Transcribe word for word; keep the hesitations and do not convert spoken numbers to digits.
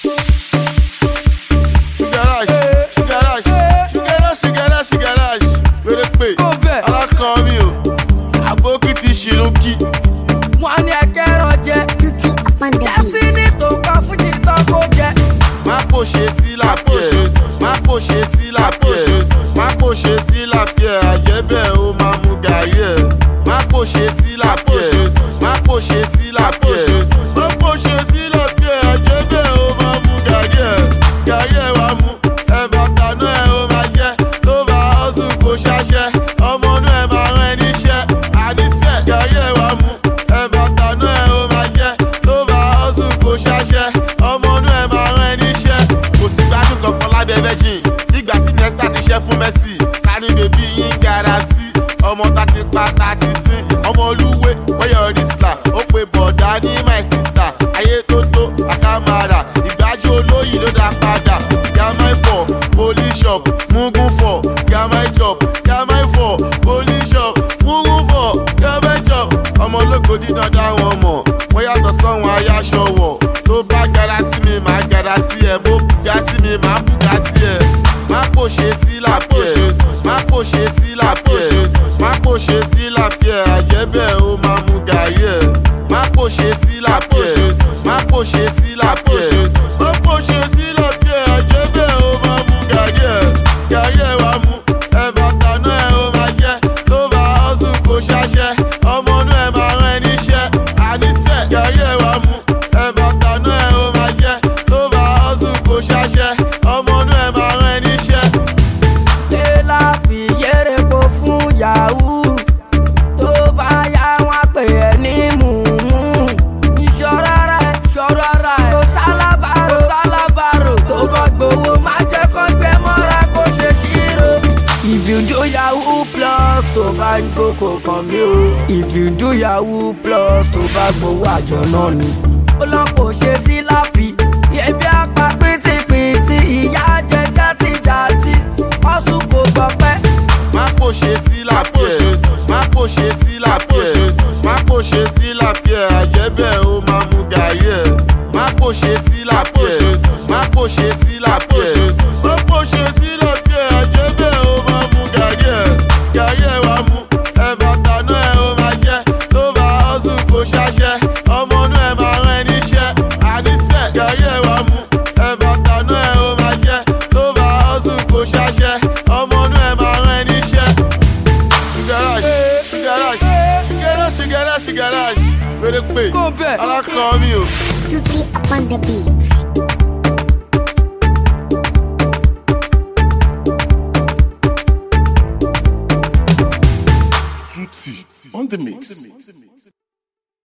Sugar rush, sugar rush, sugar rush, sugar rush, sugar rush. Wèrè pé alákan mi o, àbókí ti ṣìrúkì. Wọ́n ní ẹ̀kẹ́rọ̀ jẹ, yẹ́sí ní tó kọ́ fún títọ́ kó jẹ. Má pòṣe sí làpẹ́, má pòṣe sí làpẹ́, má pòṣe sí làpẹ́, àjẹ́bẹ̀ ó máa mú gàrí ẹ̀. Má pòṣe sí làpẹ́, má pòṣe sí làpẹ́, má pòṣe sí làpẹ́, àjẹ́bẹ̀ ó máa mú gàrí ẹ̀. Gàrí ẹ̀ wá mú, ẹ̀bà tànú ẹ̀ ó máa jẹ́, tó bá ọ̀sùn kò ṣaṣẹ́, ọmọ inú ẹ̀ máa rán ẹ níṣẹ́. Àníṣẹ́ gàrí ẹ̀ wá mú, ẹ̀bà tànú ẹ̀ ó máa jẹ́, tó bá ọ̀sùn kò ṣaṣẹ́, ọmọ inú ẹ̀ máa rán ẹ níṣẹ́. Kò sí gbádùn kankan lábẹ́ virgin, nígbà tí Nesta ti ṣẹ́ fún Messi, ta ni bèbí yín gara sí? Ọmọ ta ti pa ta ti sin, ọmọ olúwe wọ́yọ̀ rísílà, ó pe bọ̀dá ní my sister. Ayé tó tó àkàmàrà, ìgbájú olóyìn ló dá padà. Gamai for police shop, mugun for Gamai chop, Gamai for police shop, mugun for Gamai chop. Ọmọ ológo dídán dá wọn mọ̀, wọ́n yàtọ̀ sọ́wọ́n ayáṣọwọ̀. Tó bá gara sí mi, màá gara sí ẹ, bó bùgá sí mi, màá bùgá sí ẹ. Má pòṣe sí làpẹ́, má pòṣe sí làpẹ́, má pòṣe sí làpẹ́, àjẹ́bẹ̀ ó máa mú gàrí ẹ̀. Má pòṣe sí làpẹ́, má pòṣe sí làpẹ́, má pòṣe sí làpẹ́, àjẹ́bẹ̀ ó máa mú gàrí ẹ̀. Gàrí ẹ̀ wá mú, ẹ̀bà tànú ẹ̀ ó máa jẹ́, tó bá ọ̀sùn kò ṣaṣẹ́, ọmọ inú ẹ̀ máa rán ẹ níṣẹ́. Àníṣẹ́ gàrí ẹ̀ wá mú, ẹ̀bà tànú ẹ̀ ó máa jẹ́, tó bá ọ̀sùn kò ṣaṣẹ́, ọmọ inú ẹ̀ máa rán ẹ níṣẹ́. Tẹ́lá fi yẹ́rẹ̀ po fún Yahoo, tó bá yá wọn pè é ní mùmú. Ìṣọ́ra rẹ̀, ṣọ́ra rẹ̀, kò sálábàárò, kò sálábàárò, tó bá gbowó má jẹ́ kó gbé mọ́ra kó ṣe ṣírò. If you do Yahoo plus, tó bá ń gbókò kan mi o. If you do Yahoo plus, tó bá gbowó àjọ náà ni. Ó lọ kò ṣe sí lápì, yẹbi apá pìtìpìtì, ìyá jẹ játijàti, ọ̀sùn kò gbọpẹ́. Má pòṣe sí làpẹ́, má pòṣe sí làpẹ́, má pòṣe sí làpẹ́, àjẹ́bẹ̀ ó máa mú gàrí ẹ̀. Má pòṣe sí làpẹ́, má pòṣe sí làpẹ́, má pòṣe sí làpẹ́, àjẹ́bẹ̀ ó máa mú gàrí ẹ̀. Gàrí ẹ̀ wá mú, ẹ̀bà tànú ẹ̀ ó máa jẹ́, tó bá ọ̀sùn kò ṣaṣẹ́, ọmọ inú ẹ̀ máa rán ẹ níṣẹ́. Àníṣẹ́ gàrí ẹ̀ wá mú, ẹ̀bà tànú ẹ̀ ó máa jẹ́, tó bá ọ̀sùn kò ṣaṣẹ́, ọmọ inú ẹ̀ máa rán ẹ níṣẹ́. Sugar rush, sugar rush, sugar rush, sugar rush, sugar rush. Wèrè pé alákan mi o. Tutti upon the beats. Tutti on the mix.